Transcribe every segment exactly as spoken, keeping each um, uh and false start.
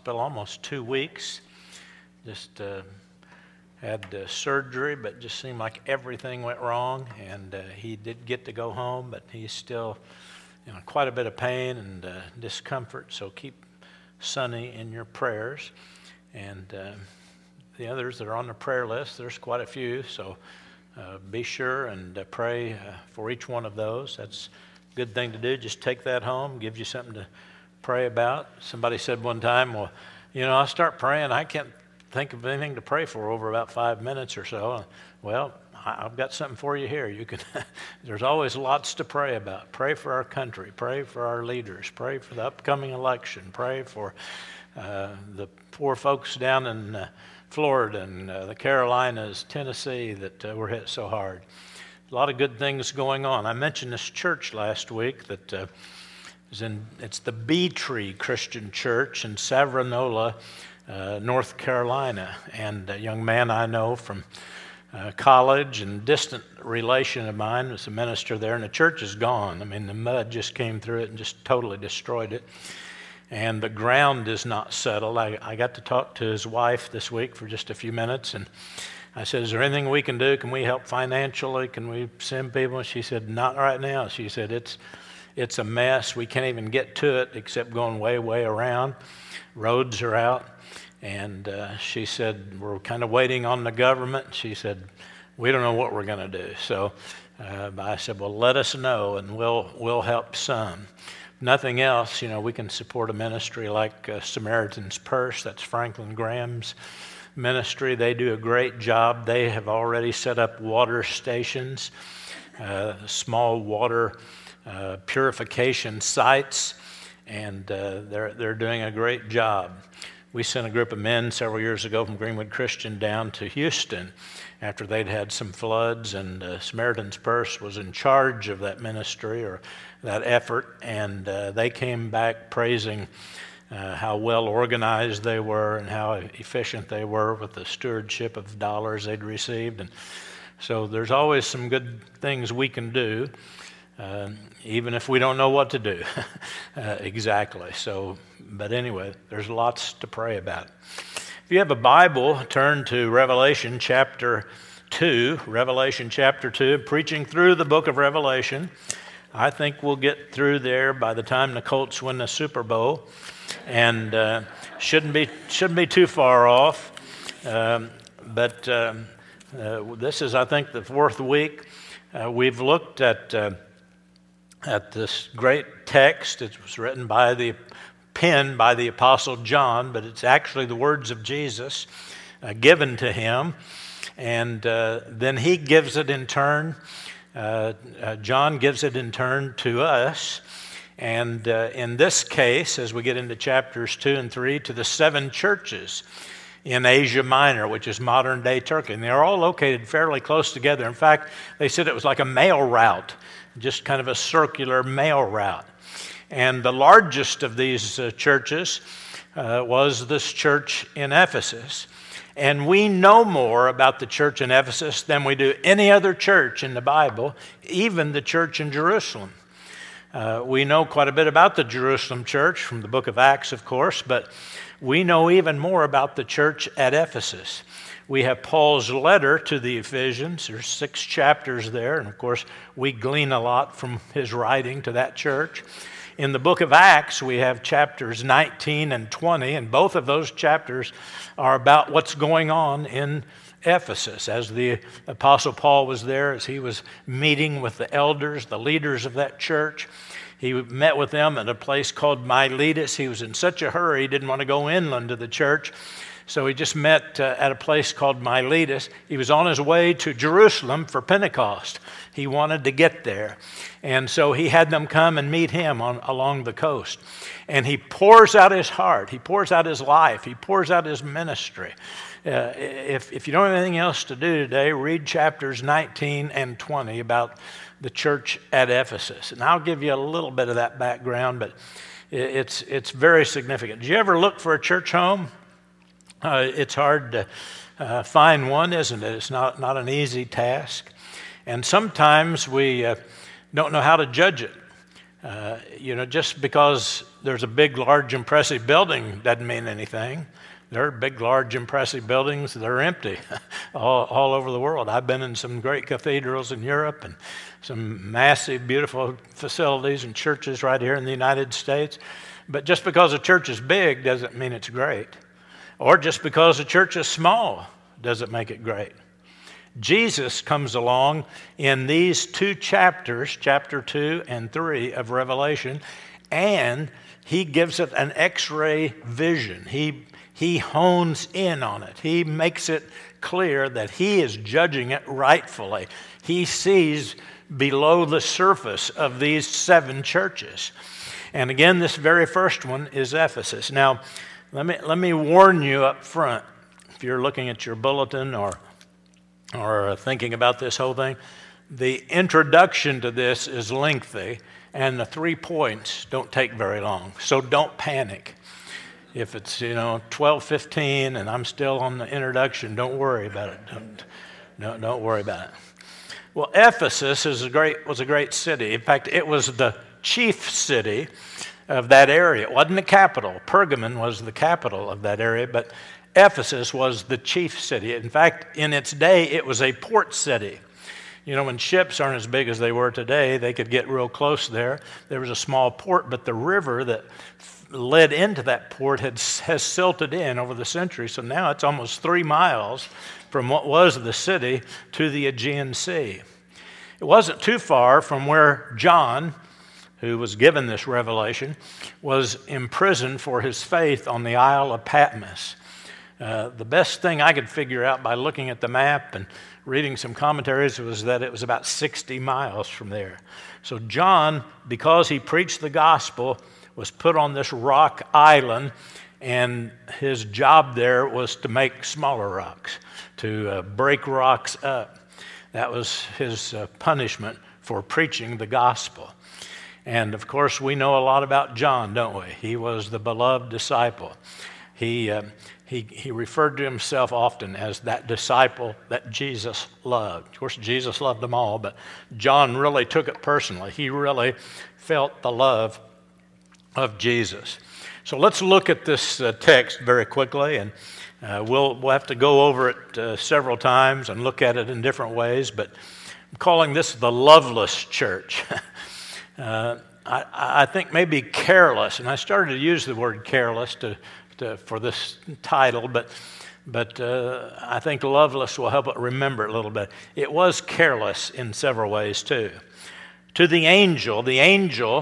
hospital almost two weeks. Just uh, had uh, surgery, but just seemed like everything went wrong. And uh, he did get to go home, but he's still, you know, quite a bit of pain and uh, discomfort. So keep Sonny in your prayers. And uh, the others that are on the prayer list, there's quite a few. So uh, be sure and uh, pray uh, for each one of those. That's a good thing to do. Just take that home, gives you something to pray about. Somebody said one time, well, you know, I start praying, I can't think of anything to pray for over about five minutes or so. Well, I've got something for you here. You can. There's always lots to pray about. Pray for our country. Pray for our leaders. Pray for the upcoming election. Pray for uh, the poor folks down in uh, Florida and uh, the Carolinas, Tennessee that uh, were hit so hard. A lot of good things going on. I mentioned this church last week that uh, is in. It's the Bee Tree Christian Church in Savernola, uh, North Carolina, and a young man I know from Uh, college and distant relation of mine was a minister there, and the church is gone. I mean, the mud just came through it and just totally destroyed it. And the ground is not settled. I, I got to talk to his wife this week for just a few minutes, and I said, is there anything we can do? Can we help financially? Can we send people? And she said, not right now. She said, it's it's a mess. We can't even get to it except going way, way around. Roads are out. And uh, she said, we're kind of waiting on the government. She said, we don't know what we're going to do. So uh, I said, well, let us know, and we'll we'll help some. Nothing else, you know, we can support a ministry like uh, Samaritan's Purse. That's Franklin Graham's ministry. They do a great job. They have already set up water stations, uh, small water uh, purification sites, and uh, they're they're doing a great job. We sent a group of men several years ago from Greenwood Christian down to Houston after they'd had some floods, and uh, Samaritan's Purse was in charge of that ministry or that effort, and uh, they came back praising uh, how well organized they were and how efficient they were with the stewardship of dollars they'd received. And so there's always some good things we can do, uh, even if we don't know what to do uh, exactly. So. But anyway, there's lots to pray about. If you have a Bible, turn to Revelation chapter two. Revelation chapter two, preaching through the book of Revelation. I think we'll get through there by the time the Colts win the Super Bowl, and uh, shouldn't be shouldn't be too far off. Um, but um, uh, this is, I think, the fourth week. Uh, we've looked at uh, at this great text. It was written by the penned by the Apostle John, but it's actually the words of Jesus uh, given to him, and uh, then he gives it in turn. Uh, uh, John gives it in turn to us, and uh, in this case, as we get into chapters two and three, to the seven churches in Asia Minor, which is modern-day Turkey, and they're all located fairly close together. In fact, they said it was like a mail route, just kind of a circular mail route. And the largest of these uh, churches uh, was this church in Ephesus. And we know more about the church in Ephesus than we do any other church in the Bible, even the church in Jerusalem. Uh, we know quite a bit about the Jerusalem church from the book of Acts, of course, but we know even more about the church at Ephesus. We have Paul's letter to the Ephesians. There's six chapters there, and of course, we glean a lot from his writing to that church. In the book of Acts, we have chapters nineteen and twenty, and both of those chapters are about what's going on in Ephesus. As the Apostle Paul was there, as he was meeting with the elders, the leaders of that church, he met with them at a place called Miletus. He was in such a hurry, he didn't want to go inland to the church, so he just met uh, at a place called Miletus. He was on his way to Jerusalem for Pentecost. He wanted to get there. And so he had them come and meet him on, along the coast. And he pours out his heart. He pours out his life. He pours out his ministry. Uh, if, if you don't have anything else to do today, read chapters nineteen and twenty about the church at Ephesus. And I'll give you a little bit of that background, but it's, it's very significant. Did you ever look for a church home? Uh, it's hard to uh, find one, isn't it? It's not, not an easy task. And sometimes we uh, don't know how to judge it. Uh, you know, just because there's a big, large, impressive building doesn't mean anything. There are big, large, impressive buildings that are empty all, all over the world. I've been in some great cathedrals in Europe and some massive, beautiful facilities and churches right here in the United States. But just because a church is big doesn't mean it's great. Or just because a church is small doesn't make it great. Jesus comes along in these two chapters, chapter two and three of Revelation, and he gives it an X-ray vision. He, he hones in on it. He makes it clear that he is judging it rightfully. He sees below the surface of these seven churches. And again, this very first one is Ephesus. Now, let me, let me warn you up front, if you're looking at your bulletin or or thinking about this whole thing, the introduction to this is lengthy, and the three points don't take very long. So don't panic. If it's, you know, twelve fifteen and I'm still on the introduction, don't worry about it. Don't, don't, don't worry about it. Well, Ephesus is a great, was a great city. In fact, it was the chief city of that area. It wasn't the capital. Pergamon was the capital of that area, but Ephesus was the chief city. In fact, in its day, it was a port city. You know, when ships aren't as big as they were today, they could get real close there. There was a small port, but the river that led into that port had, has silted in over the centuries. So now it's almost three miles from what was the city to the Aegean Sea. It wasn't too far from where John, who was given this revelation, was imprisoned for his faith on the Isle of Patmos. Uh, the best thing I could figure out by looking at the map and reading some commentaries was that it was about sixty miles from there. So John, because he preached the gospel, was put on this rock island, and his job there was to make smaller rocks, to uh, break rocks up. That was his uh, punishment for preaching the gospel. And of course, we know a lot about John, don't we? He was the beloved disciple. He... Uh, He, he referred to himself often as that disciple that Jesus loved. Of course, Jesus loved them all, but John really took it personally. He really felt the love of Jesus. So let's look at this uh, text very quickly, and uh, we'll, we'll have to go over it uh, several times and look at it in different ways, but I'm calling this the loveless church. uh, I, I think maybe careless, and I started to use the word careless to To, for this title, but but uh, I think loveless will help it remember it a little bit. It was careless in several ways too. To the angel, the angel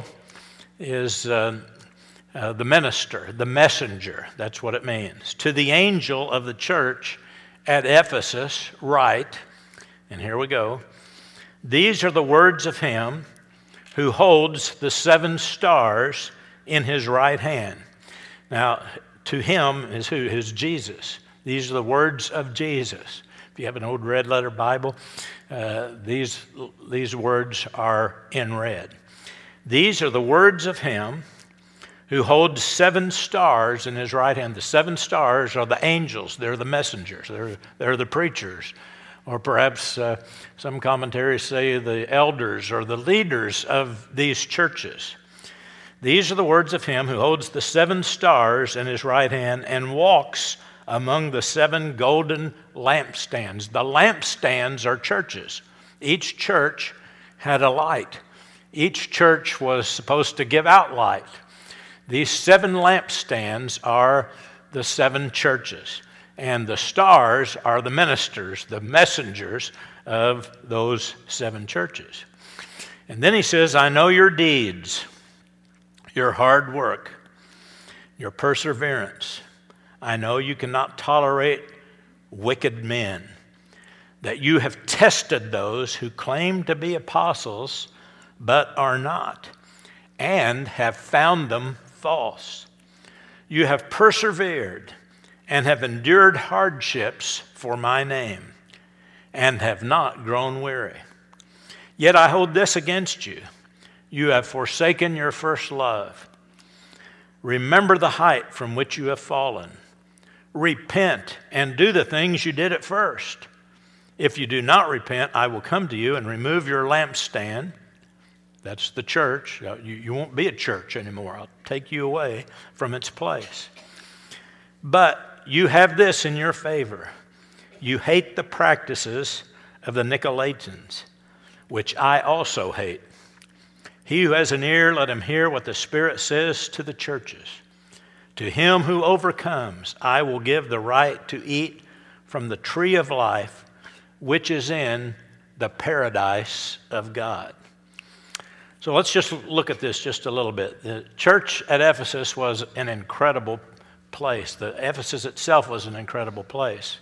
is uh, uh, the minister, the messenger. That's what it means. To the angel of the church at Ephesus write, and here we go, these are the words of him who holds the seven stars in his right hand. Now, to him is who? Is Jesus. These are the words of Jesus. If you have an old red letter Bible, uh, these, these words are in red. These are the words of him who holds seven stars in his right hand. The seven stars are the angels. They're the messengers. They're, they're the preachers. Or perhaps uh, some commentaries say the elders or the leaders of these churches. These are the words of him who holds the seven stars in his right hand and walks among the seven golden lampstands. The lampstands are churches. Each church had a light. Each church was supposed to give out light. These seven lampstands are the seven churches. And the stars are the ministers, the messengers of those seven churches. And then he says, I know your deeds, your hard work, your perseverance. I know you cannot tolerate wicked men, that you have tested those who claim to be apostles but are not, and have found them false. You have persevered and have endured hardships for my name, and have not grown weary. Yet I hold this against you. You have forsaken your first love. Remember the height from which you have fallen. Repent and do the things you did at first. If you do not repent, I will come to you and remove your lampstand, That's the church. You, you won't be a church anymore. I'll take you away from its place. But you have this in your favor. You hate the practices of the Nicolaitans, which I also hate. He who has an ear, let him hear what the Spirit says to the churches. To him who overcomes, I will give the right to eat from the tree of life, which is in the paradise of God. So let's just look at this just a little bit. The church at Ephesus was an incredible place. The Ephesus itself was an incredible place.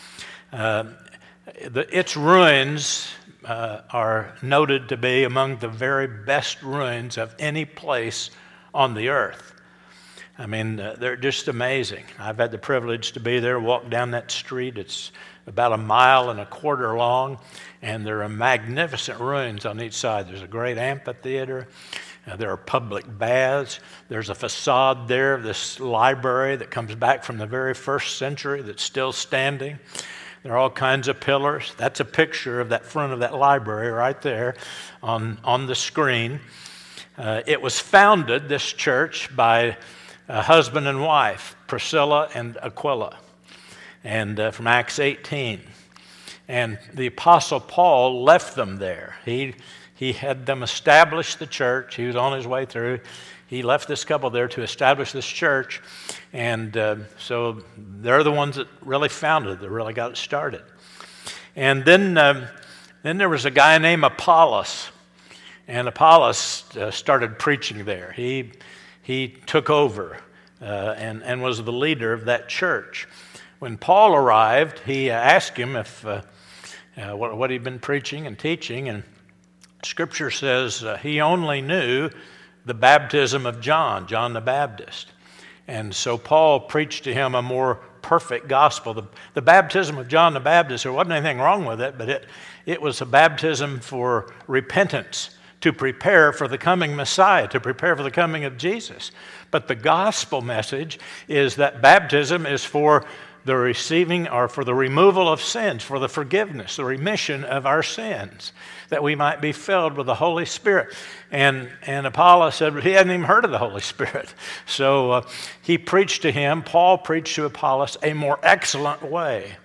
Uh, the, its ruins uh, are noted to be among the very best ruins of any place on the earth. I mean, uh, they're just amazing. I've had the privilege to be there, walk down that street. It's about a mile and a quarter long, and there are magnificent ruins on each side. There's a great amphitheater. Uh, there are public baths. There's a facade there of this library that comes back from the very first century that's still standing. There are all kinds of pillars. That's a picture of that front of that library right there on, on the screen. Uh, it was founded, this church, by a husband and wife, Priscilla and Aquila, and uh, from Acts eighteen. And the Apostle Paul left them there. He, he had them establish the church. He was on his way through. He left this couple there to establish this church. And uh, so they're the ones that really founded it, that really got it started. And then, um, then there was a guy named Apollos. And Apollos uh, started preaching there. He He took over uh, and, and was the leader of that church. When Paul arrived, he asked him if uh, uh, what, what he'd been preaching and teaching, and Scripture says uh, he only knew the baptism of John, John the Baptist. And so Paul preached to him a more perfect gospel. The, the baptism of John the Baptist, there wasn't anything wrong with it, but it, it was a baptism for repentance, to prepare for the coming Messiah, to prepare for the coming of Jesus. But the gospel message is that baptism is for the receiving or for the removal of sins, for the forgiveness, the remission of our sins, that we might be filled with the Holy Spirit. And, and Apollos said he hadn't even heard of the Holy Spirit. So uh, he preached to him, Paul preached to Apollos a more excellent way.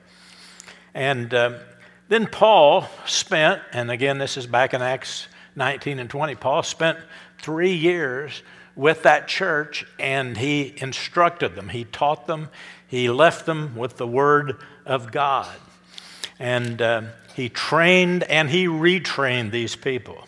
And uh, then Paul spent, and again this is back in Acts nineteen and twenty, Paul spent three years with that church, and he instructed them. He taught them. He left them with the Word of God. And uh, he trained and he retrained these people.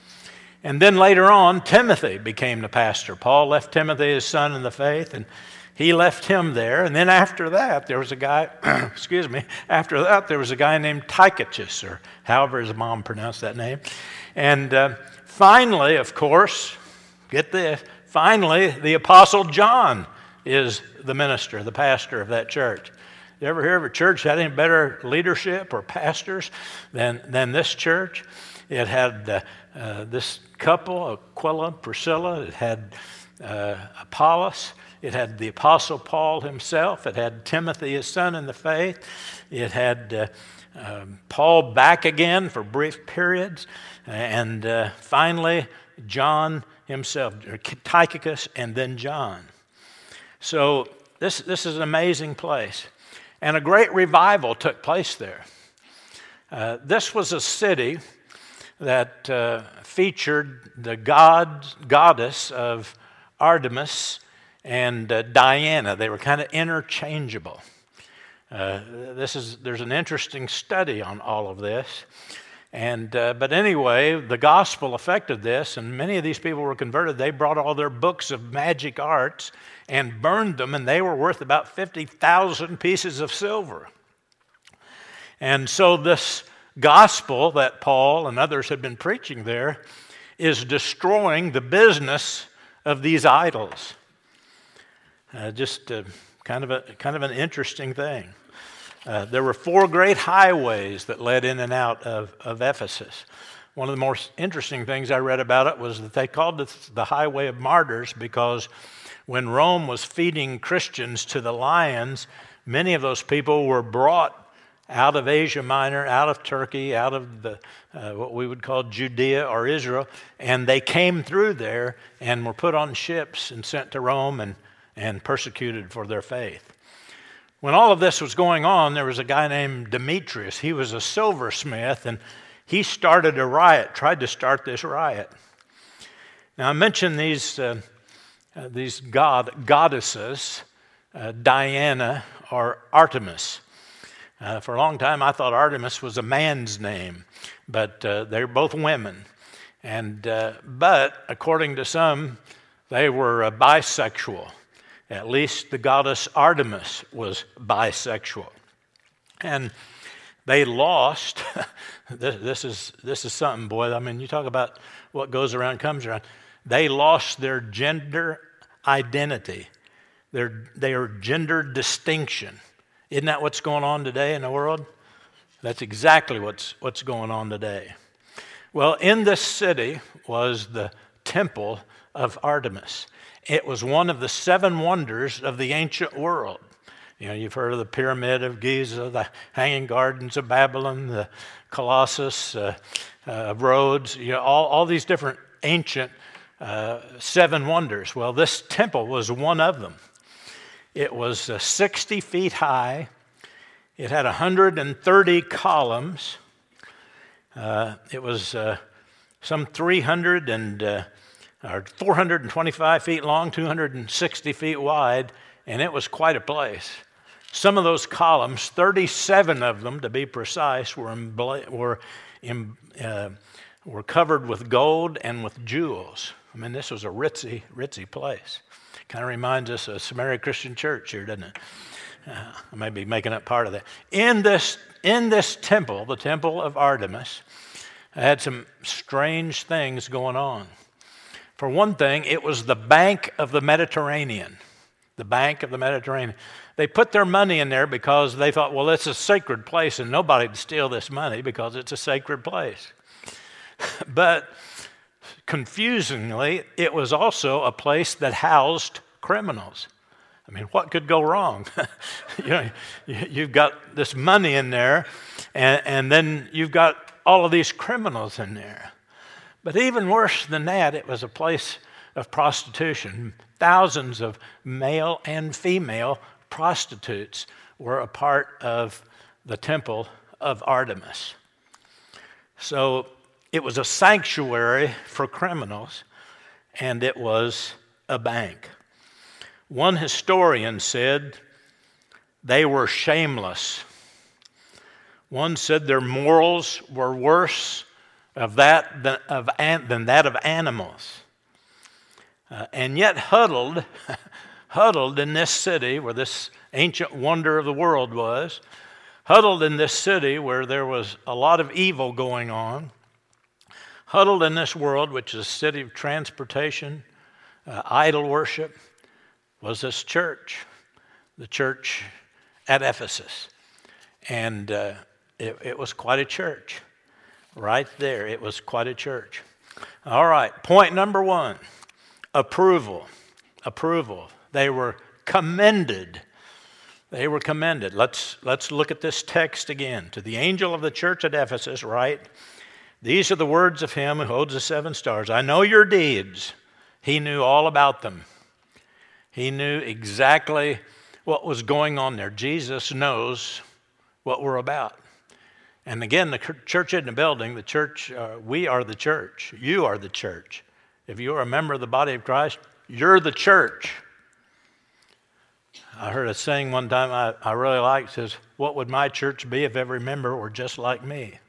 And then later on, Timothy became the pastor. Paul left Timothy, his son in the faith, and he left him there. And then after that, there was a guy, excuse me, after that, there was a guy named Tychicus, or however his mom pronounced that name. And uh, finally, of course, get this, finally, the Apostle John is the minister, the pastor of that church. You ever hear of a church that had any better leadership or pastors than, than this church? It had uh, uh, this couple, Aquila, Priscilla. It had uh, Apollos. It had the Apostle Paul himself. It had Timothy, his son in the faith. It had uh, um, Paul back again for brief periods. And uh, finally, John himself, Tychicus, and then John. So this, this is an amazing place. And a great revival took place there. Uh, this was a city that uh, featured the god, goddess of Artemis and uh, Diana. They were kind of interchangeable. Uh, this is, there's an interesting study on all of this. And uh, but anyway, the gospel affected this, and many of these people were converted. They brought all their books of magic arts and burned them, and they were worth about fifty thousand pieces of silver. And so this gospel that Paul and others had been preaching there is destroying the business of these idols. Uh, just uh, kind of a kind of an interesting thing. Uh, there were four great highways that led in and out of, of Ephesus. One of the most interesting things I read about it was that they called it the Highway of Martyrs because when Rome was feeding Christians to the lions, many of those people were brought out of Asia Minor, out of Turkey, out of the uh, what we would call Judea or Israel, and they came through there and were put on ships and sent to Rome and, and persecuted for their faith. When all of this was going on, there was a guy named Demetrius. He was a silversmith, and he started a riot, tried to start this riot. Now, I mentioned these, uh, uh, these god, goddesses, uh, Diana or Artemis. Uh, for a long time, I thought Artemis was a man's name, but uh, they're both women. And uh, but according to some, they were uh, bisexual. At least the goddess Artemis was bisexual, and they lost. this, this is this is something, boy. I mean, you talk about what goes around comes around. They lost their gender identity, their their gender distinction. Isn't that what's going on today in the world? That's exactly what's what's going on today. Well, in this city was the temple of Artemis. It was one of the seven wonders of the ancient world. You know, you've heard of the Pyramid of Giza, the Hanging Gardens of Babylon, the Colossus uh, uh, of Rhodes, you know, all, all these different ancient uh, seven wonders. Well, this temple was one of them. It was uh, sixty feet high. It had one hundred thirty columns. Uh, it was uh, some three hundred and uh, or four hundred twenty-five feet long, two hundred sixty feet wide, and it was quite a place. Some of those columns, thirty-seven of them to be precise, were embla- were in, uh, were covered with gold and with jewels. I mean, this was a ritzy, ritzy place. Kind of reminds us of Samaria Christian Church here, doesn't it? Uh, I may be making up part of that. In this, in this temple, the temple of Artemis, I had some strange things going on. For one thing, it was the bank of the Mediterranean. The bank of the Mediterranean. They put their money in there because they thought, well, it's a sacred place and nobody would steal this money because it's a sacred place. But confusingly, it was also a place that housed criminals. I mean, what could go wrong? you know, you've got this money in there, and, and then you've got all of these criminals in there. But even worse than that, it was a place of prostitution. Thousands of male and female prostitutes were a part of the temple of Artemis. So it was a sanctuary for criminals, and it was a bank. One historian said they were shameless. One said their morals were worse of that than, of, than that of animals. Uh, and yet huddled, huddled in this city where this ancient wonder of the world was, huddled in this city where there was a lot of evil going on, huddled in this world, which is a city of transportation, uh, idol worship, was this church, the church at Ephesus. And uh, it, it was quite a church. Right there, it was quite a church. All right, point number one, approval. Approval. They were commended. They were commended. Let's, let's look at this text again. To the angel of the church at Ephesus, write, these are the words of him who holds the seven stars. I know your deeds. He knew all about them. He knew exactly what was going on there. Jesus knows what we're about. And again, the church isn't a building. The church, uh, we are the church. You are the church. If you are a member of the body of Christ, you're the church. I heard a saying one time I, I really liked. It says, what would my church be if every member were just like me?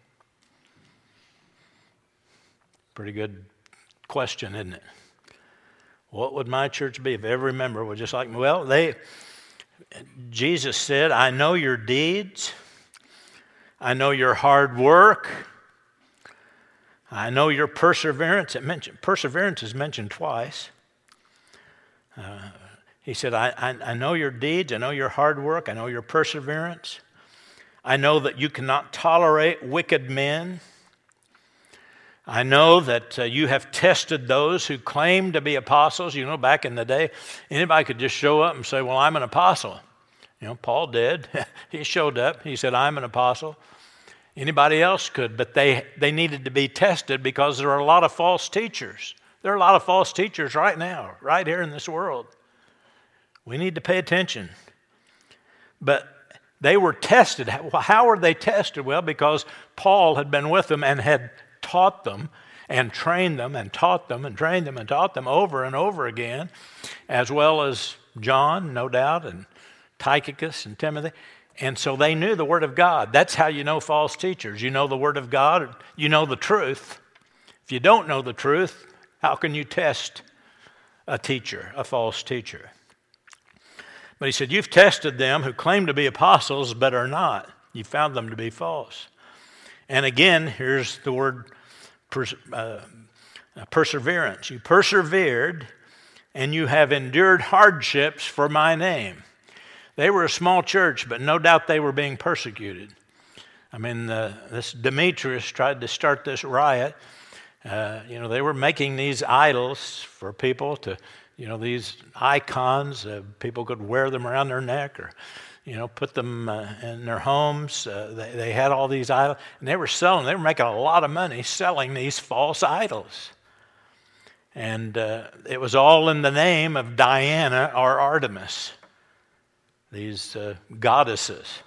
Pretty good question, isn't it? What would my church be if every member were just like me? Well, they, Jesus said, I know your deeds. I know your hard work. I know your perseverance. It mentioned, perseverance is mentioned twice. Uh, he said, I, I, I know your deeds. I know your hard work. I know your perseverance. I know that you cannot tolerate wicked men. I know that uh, you have tested those who claim to be apostles. You know, back in the day, anybody could just show up and say, well, I'm an apostle. You know, Paul did. He showed up. He said, I'm an apostle. Anybody else could, but they, they needed to be tested because there are a lot of false teachers. There are a lot of false teachers right now, right here in this world. We need to pay attention. But they were tested. How were they tested? Well, because Paul had been with them and had taught them and trained them and taught them and trained them and taught them over and over again, as well as John, no doubt, and Tychicus and Timothy. And so they knew the Word of God. That's how you know false teachers. You know the Word of God. You know the truth. If you don't know the truth, how can you test a teacher, a false teacher? But he said, you've tested them who claim to be apostles but are not. You found them to be false. And again, here's the word pers- uh, perseverance. You persevered and you have endured hardships for my name. They were a small church, but no doubt they were being persecuted. I mean, uh, this Demetrius tried to start this riot. Uh, you know, they were making these idols for people to, you know, these icons. Uh, people could wear them around their neck or, you know, put them uh, in their homes. Uh, they, they had all these idols, and they were selling. They were making a lot of money selling these false idols. And uh, it was all in the name of Diana or Artemis, these uh, goddesses.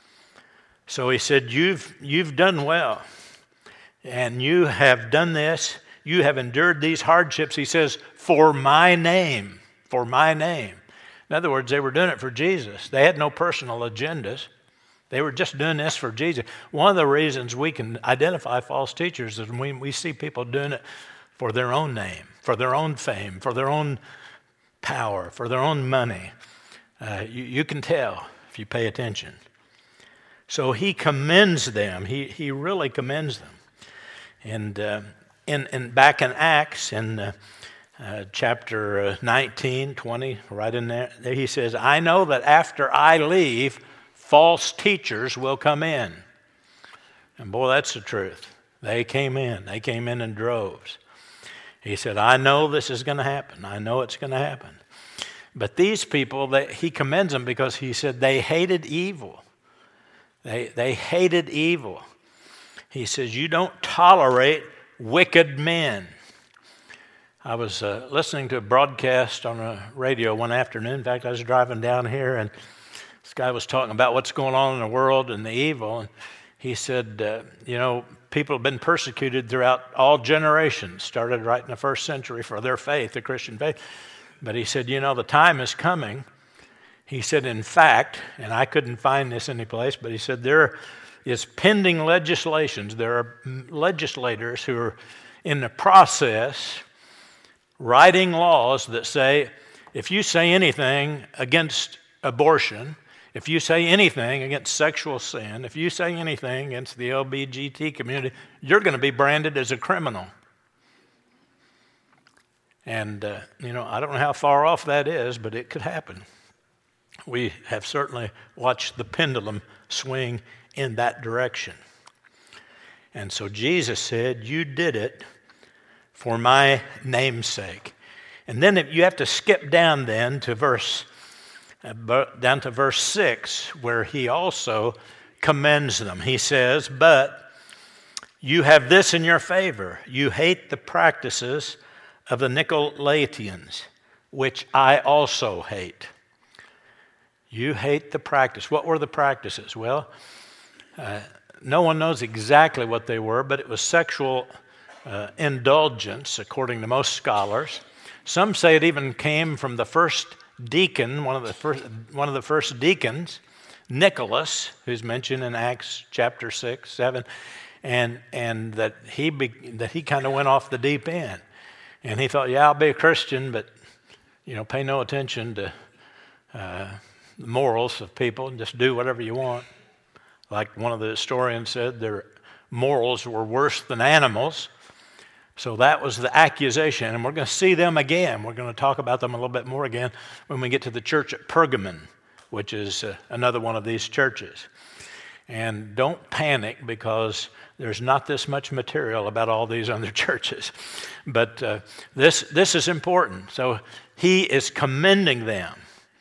So he said, you've, you've done well, and you have done this. You have endured these hardships, he says, for my name, for my name. In other words, they were doing it for Jesus. They had no personal agendas. They were just doing this for Jesus. One of the reasons we can identify false teachers is when we see people doing it for their own name, for their own fame, for their own power, for their own money. Uh, you, you can tell if you pay attention. So he commends them. He he really commends them. And uh, in, in back in Acts, in uh, uh, chapter nineteen, twenty, right in there, there, he says, I know that after I leave, false teachers will come in. And boy, that's the truth. They came in. They came in in droves. He said, I know this is going to happen. I know it's going to happen. But these people, they, he commends them because he said they hated evil. They, they hated evil. He says, you don't tolerate wicked men. I was uh, listening to a broadcast on a radio one afternoon. In fact, I was driving down here, and this guy was talking about what's going on in the world and the evil. And he said, uh, you know, people have been persecuted throughout all generations, started right in the first century for their faith, the Christian faith. But he said, you know, the time is coming. He said, in fact, and I couldn't find this anyplace, but he said there is pending legislations. There are legislators who are in the process writing laws that say, if you say anything against abortion, if you say anything against sexual sin, if you say anything against the L G B T community, you're going to be branded as a criminal. And, uh, you know, I don't know how far off that is, but it could happen. We have certainly watched the pendulum swing in that direction. And so Jesus said, you did it for my name's sake. And then if you have to skip down then to verse, uh, down to verse six, where he also commends them. He says, but you have this in your favor. You hate the practices of the Nicolaitans, which I also hate. You hate the practice. What were the practices? Well, uh, no one knows exactly what they were, but it was sexual uh, indulgence, according to most scholars. Some say it even came from the first deacon, one of the first, one of the first deacons, Nicholas, who's mentioned in Acts chapter six, seven, and and that he be, that he kind of went off the deep end. And he thought, yeah, I'll be a Christian, but, you know, pay no attention to uh, the morals of people and just do whatever you want. Like one of the historians said, their morals were worse than animals. So that was the accusation. And we're going to see them again. We're going to talk about them a little bit more again when we get to the church at Pergamon, which is uh, another one of these churches. And don't panic because there's not this much material about all these other churches. But uh, this this is important. So he is commending them.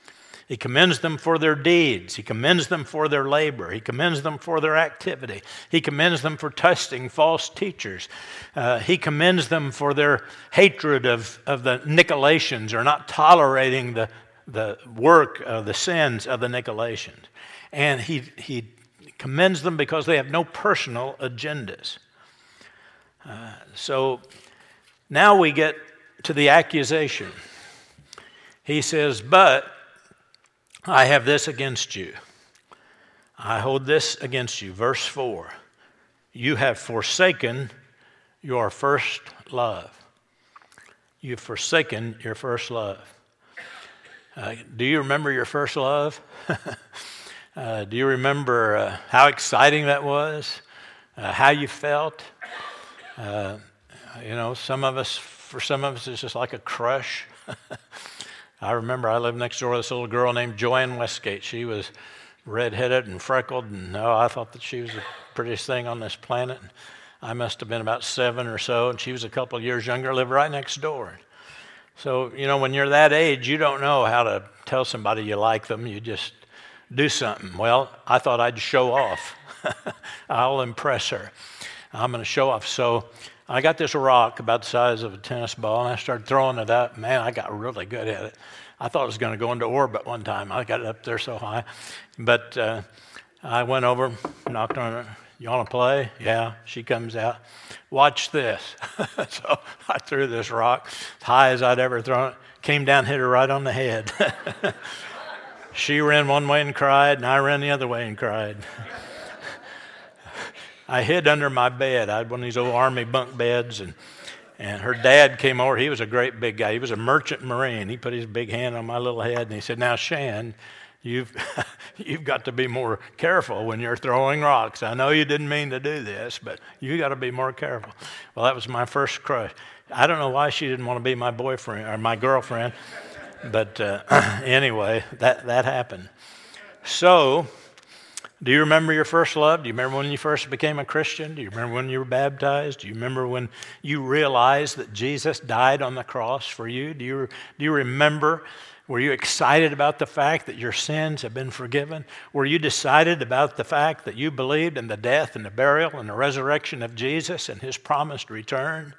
He commends them for their deeds. He commends them for their labor. He commends them for their activity. He commends them for testing false teachers. Uh, he commends them for their hatred of, of the Nicolaitans, or not tolerating the, the work of the sins of the Nicolaitans. And he, he commends them because they have no personal agendas. Uh, so now we get to the accusation. He says, but I have this against you. I hold this against you. Verse four. You have forsaken your first love. You've forsaken your first love. Uh, do you remember your first love? uh, do you remember uh, how exciting that was? Uh, how you felt? Uh, you know, some of us, for some of us, it's just like a crush. I remember I lived next door to this little girl named Joanne Westgate. She was redheaded and freckled, and oh, I thought that she was the prettiest thing on this planet. I must have been about seven or so, and she was a couple of years younger, lived right next door. So, you know, when you're that age, you don't know how to tell somebody you like them. You just do something. Well, I thought I'd show off. I'll impress her. I'm going to show off. So I got this rock about the size of a tennis ball, and I started throwing it up. Man, I got really good at it. I thought it was going to go into orbit one time. I got it up there so high. But uh, I went over, knocked on her. You want to play? Yeah. She comes out. Watch this. So I threw this rock as high as I'd ever thrown it. Came down, hit her right on the head. She ran one way and cried, and I ran the other way and cried. I hid under my bed. I had one of these old army bunk beds, and and her dad came over. He was a great big guy. He was a merchant marine. He put his big hand on my little head, and he said, now, Shan, you've you've got to be more careful when you're throwing rocks. I know you didn't mean to do this, but you got to be more careful. Well, that was my first crush. I don't know why she didn't want to be my boyfriend or my girlfriend, but uh, anyway, that, that happened. So, do you remember your first love? Do you remember when you first became a Christian? Do you remember when you were baptized? Do you remember when you realized that Jesus died on the cross for you? Do you, do you remember, were you excited about the fact that your sins have been forgiven? Were you decided about the fact that you believed in the death and the burial and the resurrection of Jesus and his promised return?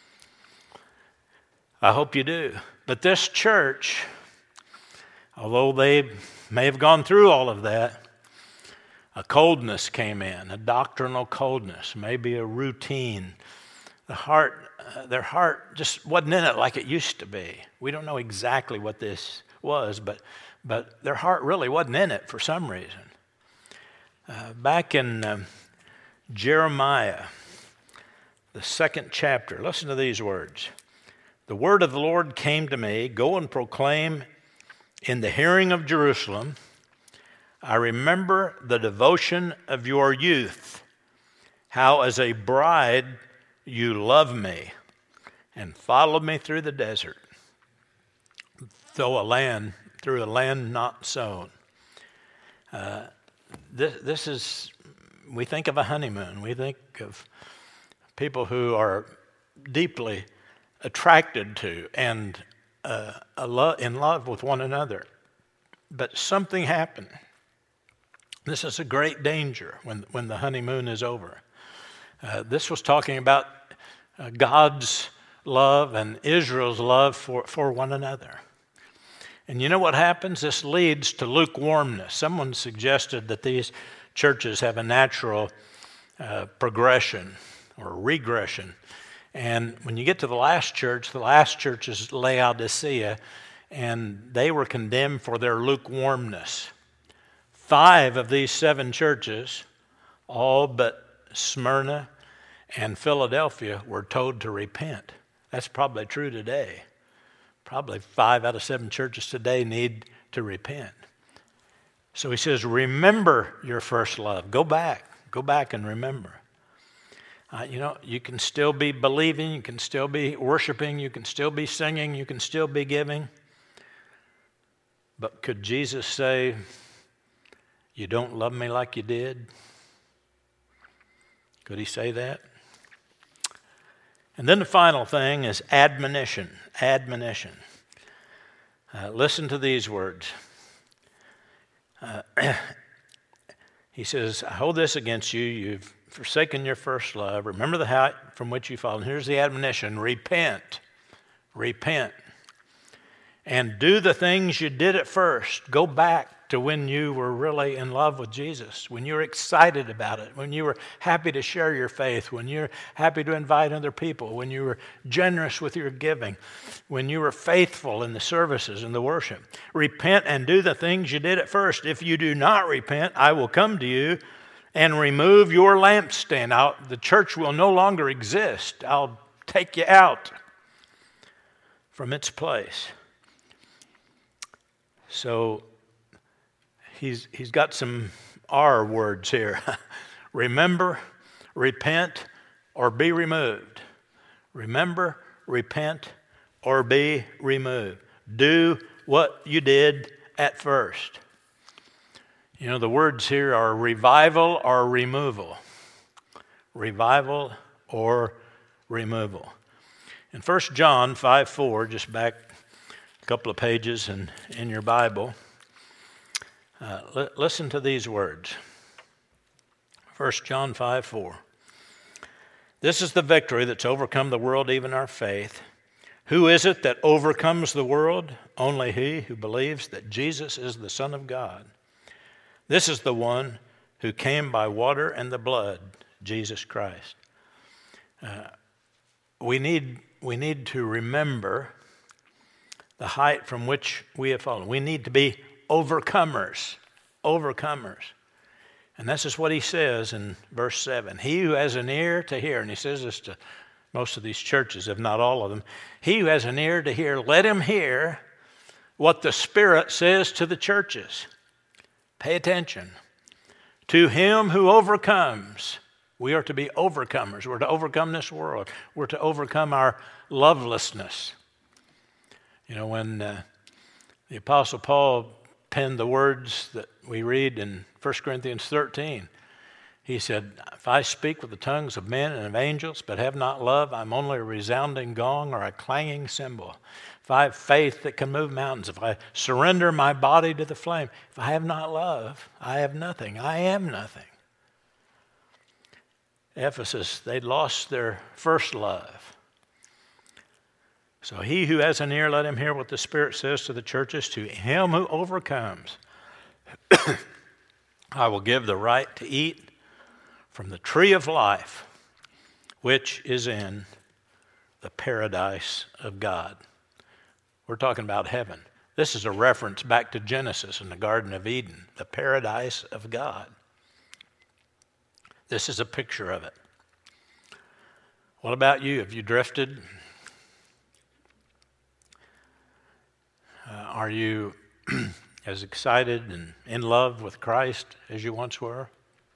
I hope you do. But this church, although they may have gone through all of that, a coldness came in, a doctrinal coldness, maybe a routine. The heart, uh, their heart just wasn't in it like it used to be. We don't know exactly what this was, but but their heart really wasn't in it for some reason. Uh, back in um, Jeremiah, the second chapter, listen to these words. The word of the Lord came to me, go and proclaim in the hearing of Jerusalem, I remember the devotion of your youth, how as a bride you loved me and followed me through the desert, though a land, through a land not sown. Uh, this, this is, we think of a honeymoon. We think of people who are deeply attracted to and uh, a lo- in love with one another. But something happened. This is a great danger when, when the honeymoon is over. Uh, this was talking about uh, God's love and Israel's love for, for one another. And you know what happens? This leads to lukewarmness. Someone suggested that these churches have a natural uh, progression or regression. And when you get to the last church, the last church is Laodicea, and they were condemned for their lukewarmness. Five of these seven churches, all but Smyrna and Philadelphia, were told to repent. That's probably true today. Probably five out of seven churches today need to repent. So he says, remember your first love. Go back. Go back and remember. Uh, you know, you can still be believing, you can still be worshiping, you can still be singing, you can still be giving. But could Jesus say, you don't love me like you did? Could he say that? And then the final thing is admonition. Admonition. Uh, listen to these words. Uh, he says, I hold this against you. You've forsaken your first love. Remember the height from which you fallen. Here's the admonition. Repent. Repent. And do the things you did at first. Go back to when you were really in love with Jesus, when you were excited about it, when you were happy to share your faith, when you're happy to invite other people, when you were generous with your giving, when you were faithful in the services and the worship. Repent and do the things you did at first. If you do not repent, I will come to you and remove your lampstand. I'll, the church will no longer exist. I'll take you out from its place. So he's, he's got some R words here. Remember, repent, or be removed. Remember, repent, or be removed. Do what you did at first. You know, the words here are revival or removal. Revival or removal. In First John five four, just back a couple of pages in, in your Bible, uh, li- listen to these words. First John five four. This is the victory that's overcome the world, even our faith. Who is it that overcomes the world? Only he who believes that Jesus is the Son of God. This is the one who came by water and the blood, Jesus Christ. Uh, we need, we need to remember the height from which we have fallen. We need to be overcomers, overcomers. And this is what he says in verse seven. He who has an ear to hear, and he says this to most of these churches, if not all of them. He who has an ear to hear, let him hear what the Spirit says to the churches. Pay attention. To him who overcomes, we are to be overcomers. We're to overcome this world. We're to overcome our lovelessness. You know, when uh, the Apostle Paul penned the words that we read in First Corinthians thirteen, he said, if I speak with the tongues of men and of angels, but have not love, I'm only a resounding gong or a clanging cymbal. If I have faith that can move mountains, if I surrender my body to the flame, if I have not love, I have nothing. I am nothing. Ephesus, they lost their first love. So he who has an ear, let him hear what the Spirit says to the churches. To him who overcomes, I will give the right to eat from the tree of life, which is in the paradise of God. We're talking about heaven. This is a reference back to Genesis in the Garden of Eden, the paradise of God. This is a picture of it. What about you? Have you drifted? Uh, are you as excited and in love with Christ as you once were?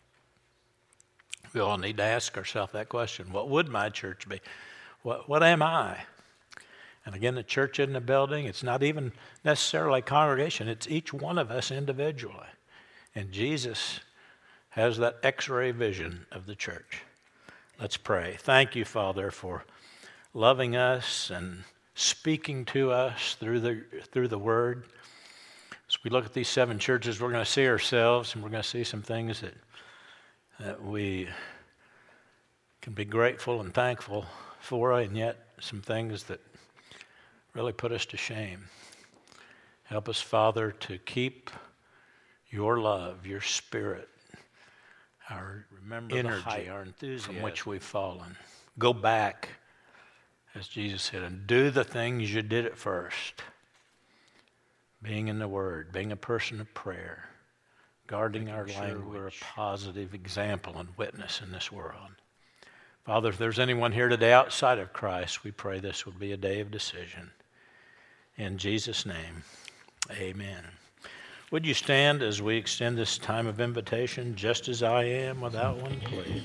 We all need to ask ourselves that question. What would my church be? What, what am I? And again, the church isn't a building. It's not even necessarily a congregation. It's each one of us individually. And Jesus has that X-ray vision of the church. Let's pray. Thank you, Father, for loving us and speaking to us through the through the Word. As we look at these seven churches, we're going to see ourselves, and we're going to see some things that, that we can be grateful and thankful for, and yet some things that really put us to shame. Help us, Father, to keep your love, your Spirit, our Remember energy, height, our enthusiasm from which we've fallen. Go back, as Jesus said, and do the things you did at first. Being in the Word, being a person of prayer, guarding our sure language. We're a positive example and witness in this world. Father, if there's anyone here today outside of Christ, we pray this would be a day of decision. In Jesus' name, amen. Would you stand as we extend this time of invitation, just as I am, without one plea?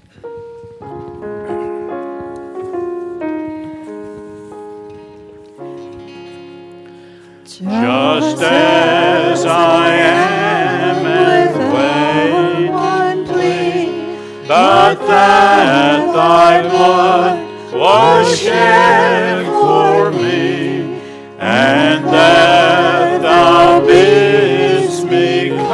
Just as I am, without one plea, but that thy blood was shed for me, and that thou bidst me come.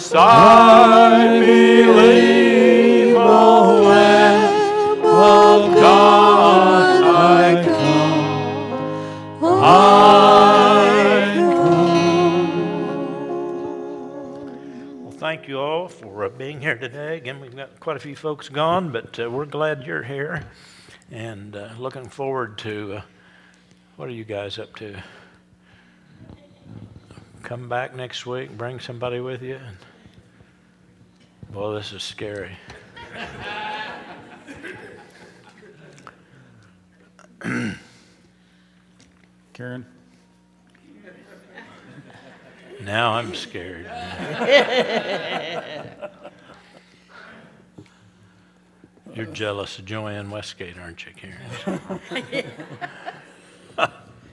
Yes, I believe, O Lamb of God, I come, I come. Well, thank you all for uh, being here today. Again, we've got quite a few folks gone, but uh, we're glad you're here, and uh, looking forward to, uh, what are you guys up to? Come back next week, bring somebody with you. Well, this is scary. Karen? Now I'm scared. You're jealous of Joanne Westgate, aren't you, Karen? uh,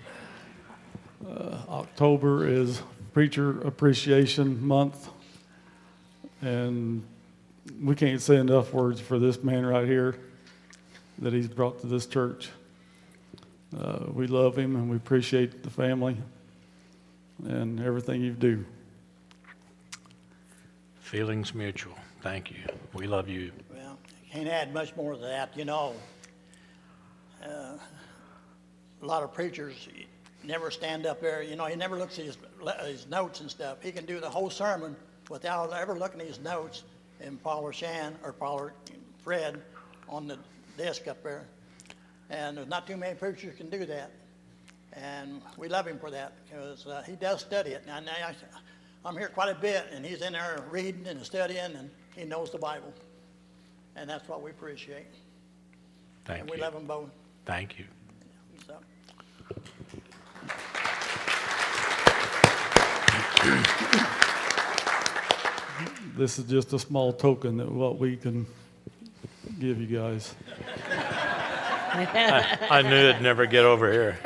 October is Preacher Appreciation Month, and we can't say enough words for this man right here that he's brought to this church. Uh, we love him and we appreciate the family and everything you do. Feelings mutual. Thank you. We love you. Well, can't add much more to that. You know, uh, a lot of preachers never stand up there. You know, he never looks at his, his notes and stuff. He can do the whole sermon without ever looking at his notes and Paul or Shan or Paul or Fred on the desk up there. And there's not too many preachers can do that. And we love him for that because uh, he does study it. And I, I'm here quite a bit, and he's in there reading and studying, and he knows the Bible. And that's what we appreciate. Thank and you. we love them both. Thank you. So. This is just a small token of what we can give you guys. I, I knew it'd never get over here.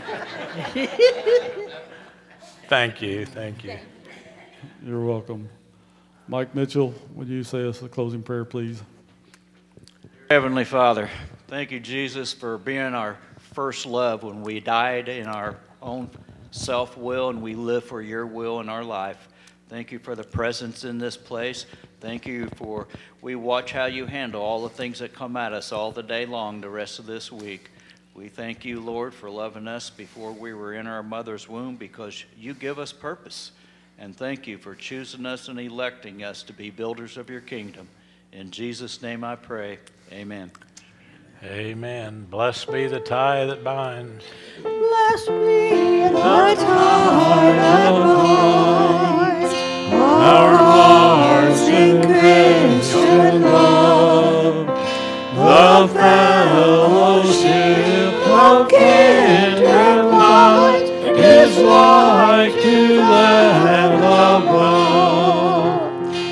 Thank you, thank you. You're welcome. Mike Mitchell, would you say us a closing prayer, please? Heavenly Father, thank you, Jesus, for being our first love when we died in our own self-will and we live for your will in our life. Thank you for the presence in this place. Thank you for, we watch how you handle all the things that come at us all the day long the rest of this week. We thank you, Lord, for loving us before we were in our mother's womb because you give us purpose. And thank you for choosing us and electing us to be builders of your kingdom. In Jesus' name I pray, amen. Amen. Blessed be the tie that binds. Blessed be the tie that binds our hearts in Christian love, the fellowship of kindred light is like to that above.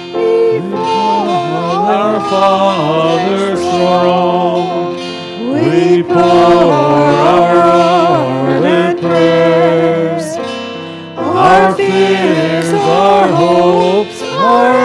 Before our Father's throne, we pour our ardent prayers, our fears, our hopes, our